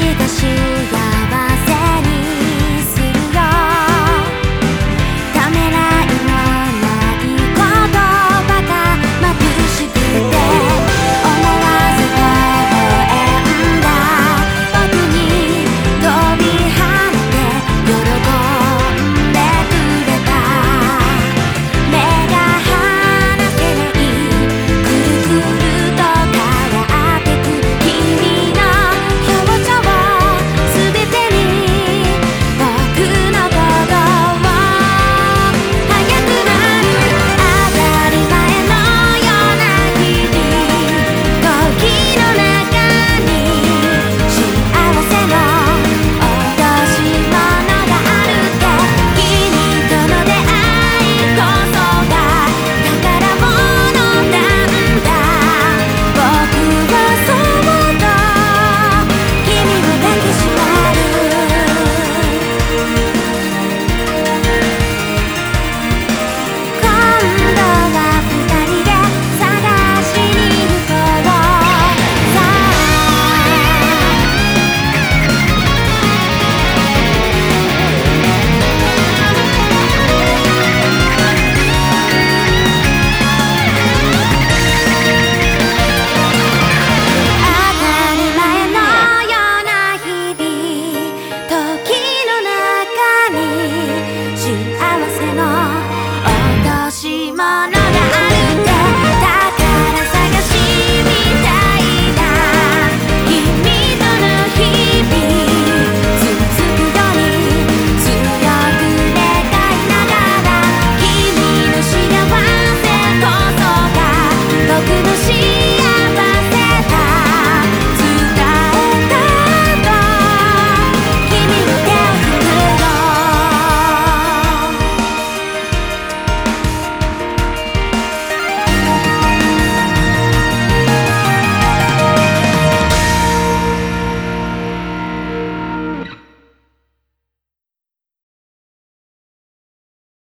が幸せにするよ。ためらいのない言葉が眩しくて思わず微笑んだ。僕に飛び跳ねて喜んでくれた。目が離せないくるくると変わってく君の表情すべてに僕のことを速くなる当たり前のような日々時の中に幸せの落とし物があるって君との出会いこそが宝物なんだ。僕はそっと君を抱きしめる。今度は二人で探しに行こうさ当たり前のような日々時の中に幸せの落とし物があるって宝探しみたいな君との日々続くように強く願いながら君の幸せこそが僕の幸せ